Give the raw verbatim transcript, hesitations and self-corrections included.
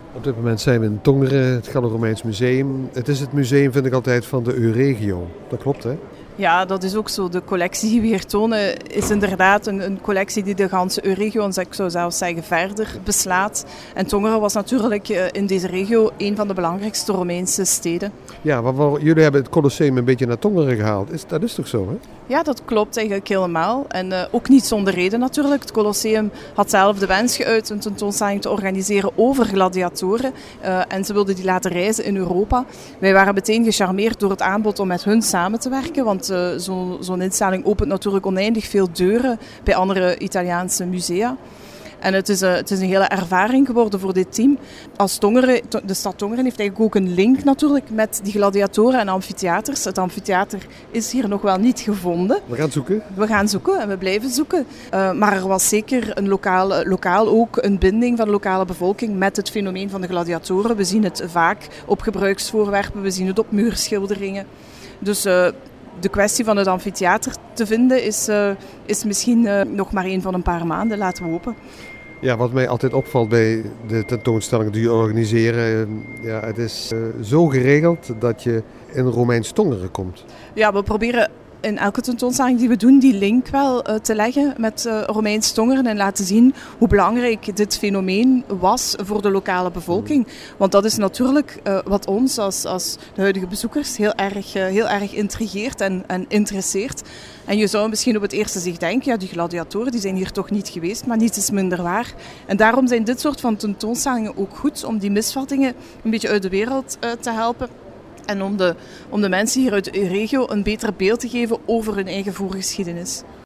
Op dit moment zijn we in Tongeren, het Gallo-Romeins Museum. Het is het museum, vind ik altijd, van de Euregio. Dat klopt, hè? Ja, dat is ook zo. De collectie die we hier tonen is inderdaad een, een collectie die de ganse Euregio, en ik zou zelfs zeggen verder, beslaat. En Tongeren was natuurlijk in deze regio een van de belangrijkste Romeinse steden. Ja, want jullie hebben het Colosseum een beetje naar Tongeren gehaald. Is, dat is toch zo, hè? Ja, dat klopt eigenlijk helemaal. En uh, ook niet zonder reden natuurlijk. Het Colosseum had zelf de wens geuit een tentoonstelling te organiseren over gladiatoren. Uh, en ze wilden die laten reizen in Europa. Wij waren meteen gecharmeerd door het aanbod om met hun samen te werken. Want uh, zo, zo'n instelling opent natuurlijk oneindig veel deuren bij andere Italiaanse musea. En het is, een, het is een hele ervaring geworden voor dit team. Als Tongeren, de stad Tongeren heeft eigenlijk ook een link natuurlijk met die gladiatoren en amfitheaters. Het amfitheater is hier nog wel niet gevonden. We gaan zoeken. We gaan zoeken en we blijven zoeken. Uh, maar er was zeker een lokaal, lokaal ook een binding van de lokale bevolking met het fenomeen van de gladiatoren. We zien het vaak op gebruiksvoorwerpen, we zien het op muurschilderingen. Dus uh, de kwestie van het amfitheater te vinden is, uh, is misschien uh, nog maar een van een paar maanden. Laten we hopen. Ja, wat mij altijd opvalt bij de tentoonstellingen die je organiseren, ja, het is uh, zo geregeld dat je in Romeins Tongeren komt. Ja, we proberen in elke tentoonstelling die we doen die link wel uh, te leggen met uh, Romeins Tongeren en laten zien hoe belangrijk dit fenomeen was voor de lokale bevolking. Want dat is natuurlijk uh, wat ons als, als de huidige bezoekers heel erg, uh, heel erg intrigeert en, en interesseert. En je zou misschien op het eerste zicht denken, ja, die gladiatoren die zijn hier toch niet geweest, maar niets is minder waar. En daarom zijn dit soort van tentoonstellingen ook goed om die misvattingen een beetje uit de wereld uh, te helpen. En om de, om de mensen hier uit de regio een beter beeld te geven over hun eigen voorgeschiedenis.